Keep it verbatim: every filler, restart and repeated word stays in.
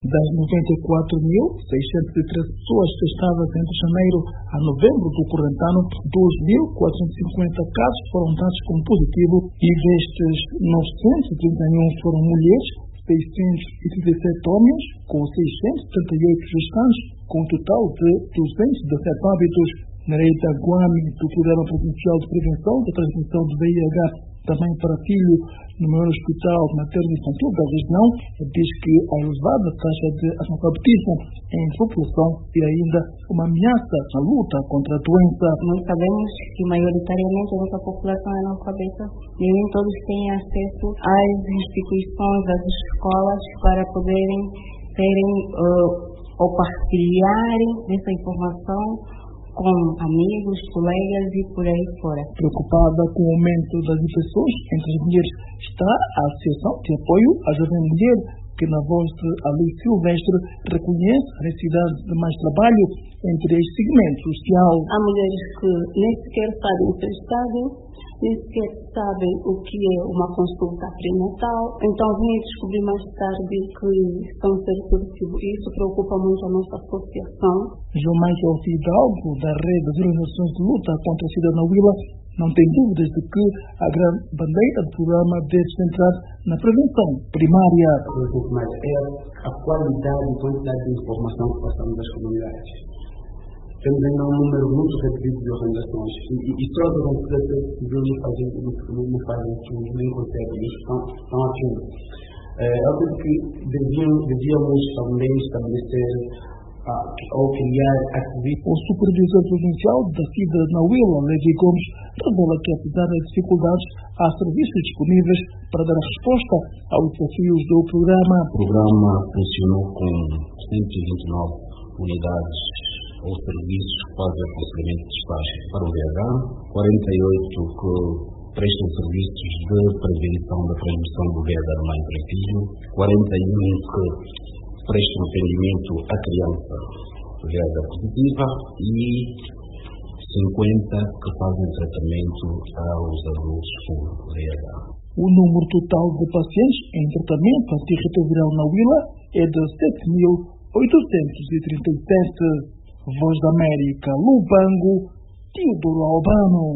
Das noventa e quatro mil, seiscentos e treze pessoas testadas entre janeiro a novembro do corrente ano, dois mil quatrocentos e cinquenta casos foram dados como positivo e destes novecentos e trinta e um foram mulheres, seiscentos e trinta e sete homens, com seiscentos e setenta e oito gestantes, com um total de duzentos e dezassete óbitos. Nereida Guami, do Programa Provincial de Prevenção da Transmissão do V I H, também para filho, no maior hospital materno infantil da região, diz que a elevada taxa de analfabetismo em população é ainda uma ameaça na luta contra a doença. Nós sabemos que maioritariamente a nossa população é analfabeta e nem todos têm acesso às instituições, às escolas, para poderem terem uh, ou partilharem essa informação com amigos, colegas e por aí fora. Preocupada com o aumento das infecções entre as mulheres, está a Associação de Apoio à Jovem Mulher, que na voz de Alice Silvestre reconhece a necessidade de mais trabalho entre este segmento social. Há mulheres que nem sequer sabem o seu estado, nem sequer sabem o que é uma consulta pré-natal. Então vim descobrir mais tarde que estão a ser produtivos. Isso preocupa muito a nossa associação. João Michael Fidalgo, da Rede das Organizações de Luta contra a SIDA na Huila, não tem dúvidas de que a grande bandeira do programa deve se centrar na prevenção primária. Mas é a qualidade e quantidade de informação que passamos das comunidades. Temos ainda um número muito reduzido de organizações e, e, e só as organizações civis não fazem não fazem tudo, nem conseguem, estão, estão ativos. É, eu penso que devíamos, devíamos também estabelecer ah, ou criar atividades. O supervisor provincial da SIDA na Huila, Levi Gomes, revela que apesar das dificuldades, há serviços disponíveis para dar resposta aos desafios do programa. O programa funcionou com cento e vinte e nove unidades ou serviços que fazem aconselhamento de estágio para o V I H, quarenta e oito que prestam serviços de prevenção da transmissão do V I H no mãe para filho, quarenta e um que prestam atendimento à criança V I H positiva e cinquenta que fazem tratamento aos adultos com V I H. O número total de pacientes em tratamento antirretroviral na Huila é de sete mil oitocentos e trinta e sete. Voz da América, Lubango, Teodoro Albano.